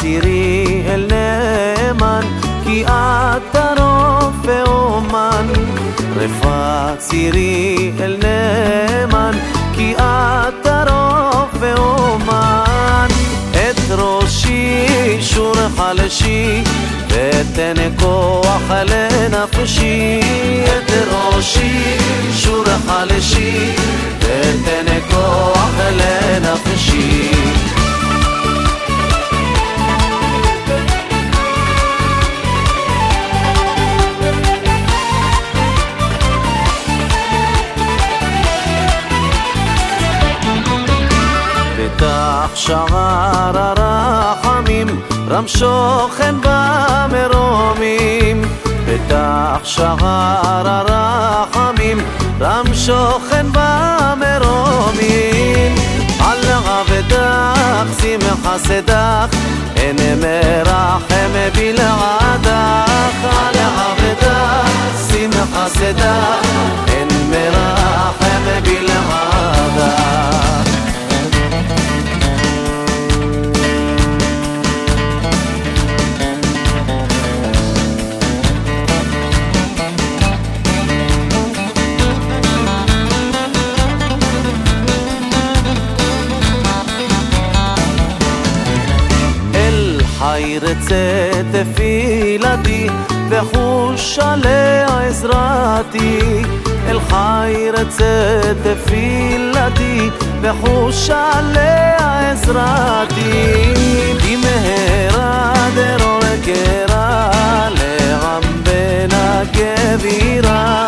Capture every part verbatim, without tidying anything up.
צירי אל נאמן, כי אתה רופא אומן. רפואת צירי אל נאמן, כי אתה רופא אומן. את ראשי שורך לשי, ותן כוח לנפשי. את ראשי שורך לשי, ותן כוח לנפשי. פתח שער הרחמים, רם שוכן במרומים. פתח שער הרחמים, רם שוכן במרומים. על עבדך שימח חסדך, אין מרחם בלעדך. על עבדך שימח חסדך, אין מרחם בלעדך. חי רצה תפילתי, וחוש עליה עזרתי. אל חי רצה תפילתי, וחוש עליה עזרתי. כי מהרה דרור קרה, לעם בן הכבירה.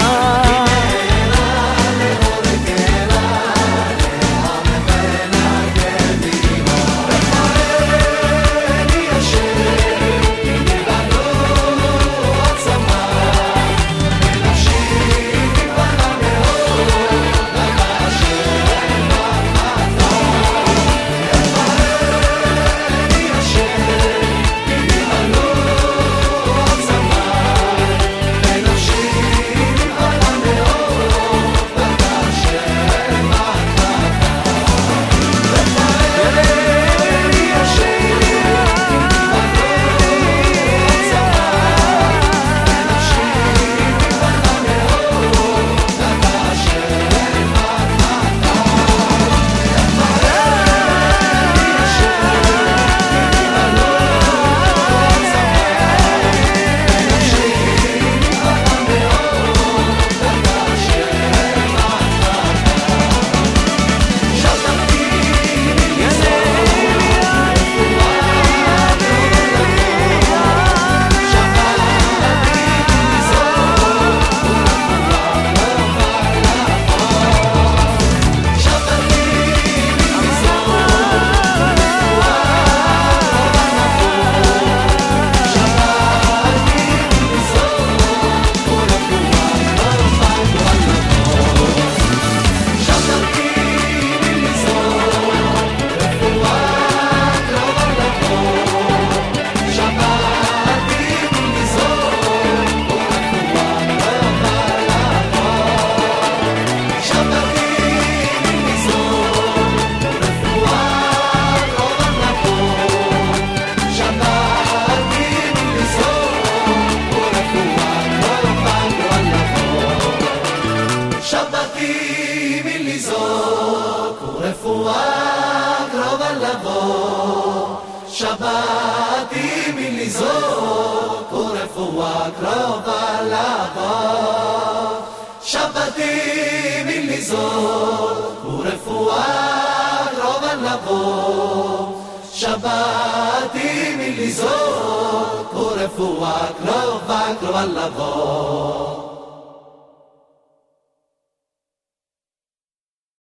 רפואה קרובה לבוא, שבתי מלזעוק, ורפואה קרובה לבוא. שבתי מלזעוק, ורפואה קרובה לבוא. שבתי מלזעוק, ורפואה קרובה קרובה לבוא.